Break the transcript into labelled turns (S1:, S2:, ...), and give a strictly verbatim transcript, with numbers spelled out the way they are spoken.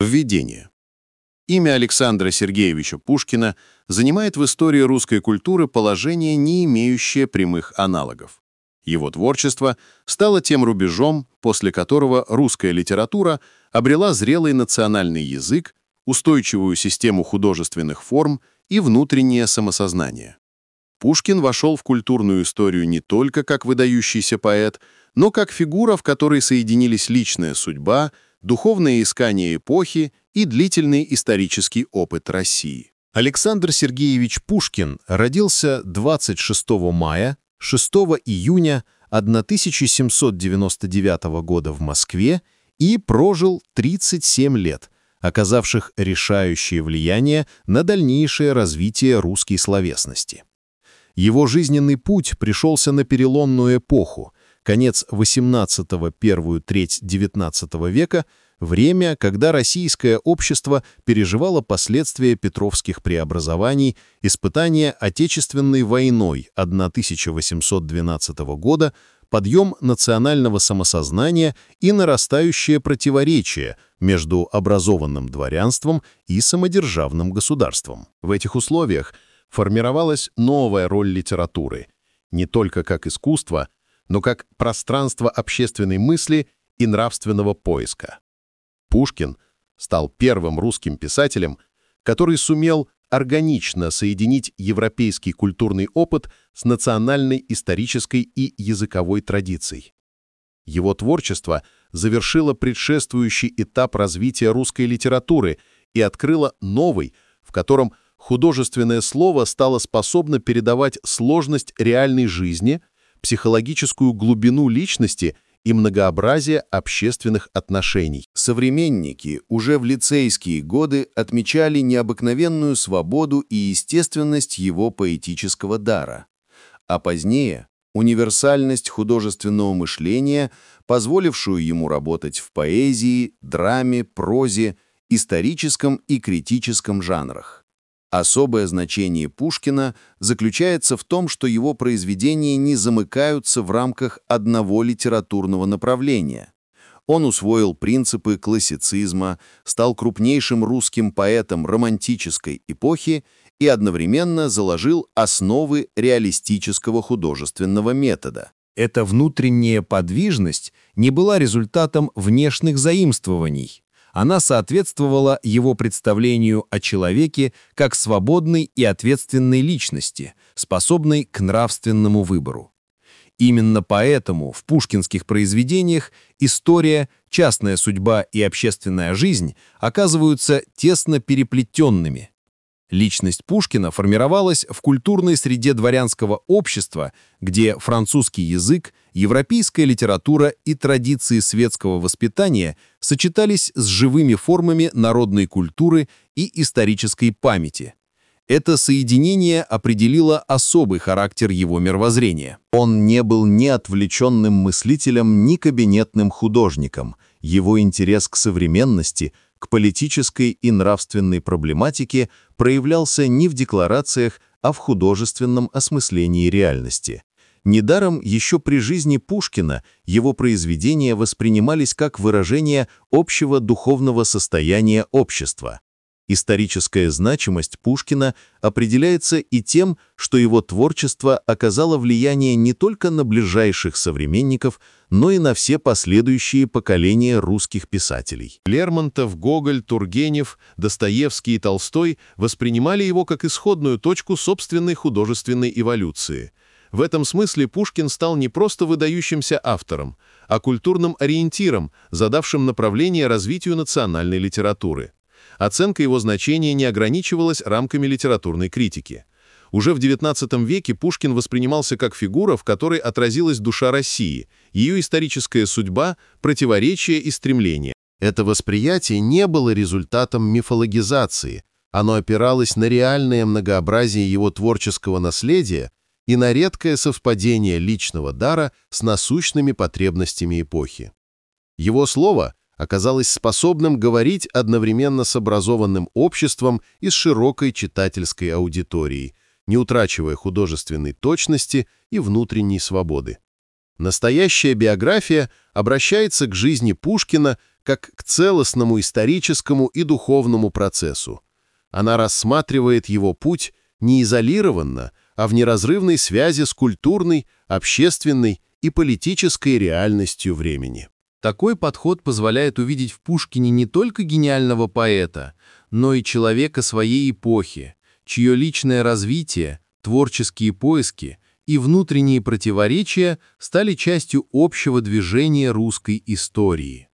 S1: Введение. Имя Александра Сергеевича Пушкина занимает в истории русской культуры положение, не имеющее прямых аналогов. Его творчество стало тем рубежом, после которого русская литература обрела зрелый национальный язык, устойчивую систему художественных форм и внутреннее самосознание. Пушкин вошел в культурную историю не только как выдающийся поэт, но как фигура, в которой соединились личная судьба, духовные искания эпохи и длительный исторический опыт России.
S2: Александр Сергеевич Пушкин родился двадцать шестого мая — шестого июня тысяча семьсот девяносто девятого года в Москве и прожил тридцать семь лет, оказавших решающее влияние на дальнейшее развитие русской словесности. Его жизненный путь пришелся на переломную эпоху, конец восемнадцатого, первую треть девятнадцатого века, время, когда российское общество переживало последствия петровских преобразований, испытания Отечественной войной тысяча восемьсот двенадцатого года, подъем национального самосознания и нарастающее противоречие между образованным дворянством и самодержавным государством. В этих условиях формировалась новая роль литературы, не только как искусство, но как пространство общественной мысли и нравственного поиска. Пушкин стал первым русским писателем, который сумел органично соединить европейский культурный опыт с национальной исторической и языковой традицией. Его творчество завершило предшествующий этап развития русской литературы и открыло новый, в котором художественное слово стало способно передавать сложность реальной жизни, психологическую глубину личности и многообразие общественных отношений.
S3: Современники уже в лицейские годы отмечали необыкновенную свободу и естественность его поэтического дара, а позднее – универсальность художественного мышления, позволившую ему работать в поэзии, драме, прозе, историческом и критическом жанрах. Особое значение Пушкина заключается в том, что его произведения не замыкаются в рамках одного литературного направления. Он усвоил принципы классицизма, стал крупнейшим русским поэтом романтической эпохи и одновременно заложил основы реалистического художественного метода.
S2: Эта внутренняя подвижность не была результатом внешних заимствований. Она соответствовала его представлению о человеке как свободной и ответственной личности, способной к нравственному выбору. Именно поэтому в пушкинских произведениях история, частная судьба и общественная жизнь оказываются тесно переплетенными. Личность Пушкина формировалась в культурной среде дворянского общества, где французский язык, европейская литература и традиции светского воспитания сочетались с живыми формами народной культуры и исторической памяти. Это соединение определило особый характер его мировоззрения.
S3: Он не был ни отвлеченным мыслителем, ни кабинетным художником. Его интерес к современности, к политической и нравственной проблематике проявлялся не в декларациях, а в художественном осмыслении реальности. Недаром еще при жизни Пушкина его произведения воспринимались как выражение общего духовного состояния общества. Историческая значимость Пушкина определяется и тем, что его творчество оказало влияние не только на ближайших современников, но и на все последующие поколения русских писателей.
S1: Лермонтов, Гоголь, Тургенев, Достоевский и Толстой воспринимали его как исходную точку собственной художественной эволюции. В этом смысле Пушкин стал не просто выдающимся автором, а культурным ориентиром, задавшим направление развитию национальной литературы. Оценка его значения не ограничивалась рамками литературной критики. Уже в девятнадцатом веке Пушкин воспринимался как фигура, в которой отразилась душа России, ее историческая судьба, противоречия и стремления. Это восприятие не было результатом мифологизации, оно опиралось на реальное многообразие его творческого наследия и на редкое совпадение личного дара с насущными потребностями эпохи. Его слово оказалось способным говорить одновременно с образованным обществом и с широкой читательской аудиторией, не утрачивая художественной точности и внутренней свободы. Настоящая биография обращается к жизни Пушкина как к целостному историческому и духовному процессу. Она рассматривает его путь не изолированно, а в неразрывной связи с культурной, общественной и политической реальностью времени.
S2: Такой подход позволяет увидеть в Пушкине не только гениального поэта, но и человека своей эпохи, чье личное развитие, творческие поиски и внутренние противоречия стали частью общего движения русской истории.